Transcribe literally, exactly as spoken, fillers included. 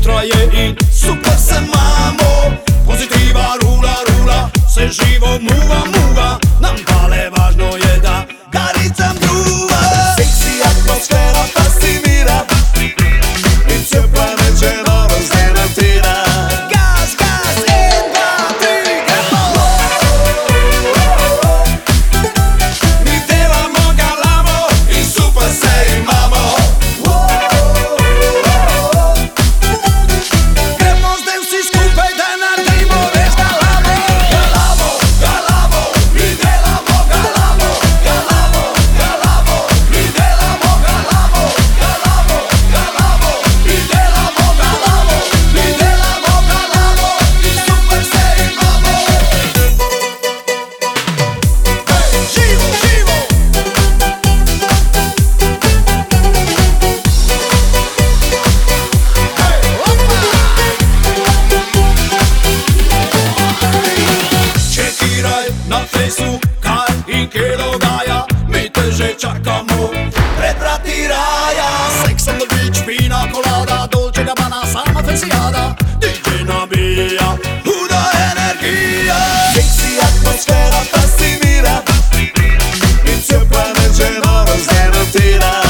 Sutra je in super se mamo. Pozitiva rula, rula, se živo muva, muva. Nam pale važno je da garicam druva. Seksi atmosfera fascinira i ciepła wieczora rozdenatira. Gaz, gaz, en, dva, tri, gremo! Mi delamo, galamo i super se imamo. Gremo zdaj vsi skupaj, da naredimo res galamo. Galamo, galamo, mi delamo, galamo. Galamo, galamo, mi delamo, galamo. Galamo, galamo, mi delamo, galamo. Mi delamo, galamo i super se imamo. Živo, živo! Čekiraj na fejsu, kaj in kje dogaja. Mi te že čakamo pred vrati raja. Sex on the beach, pina colada, dolce gabbana, sama fesiada. D J nabija, huda energija. Seksi atmosfera fascinira i ciepła wieczora rozdenatira.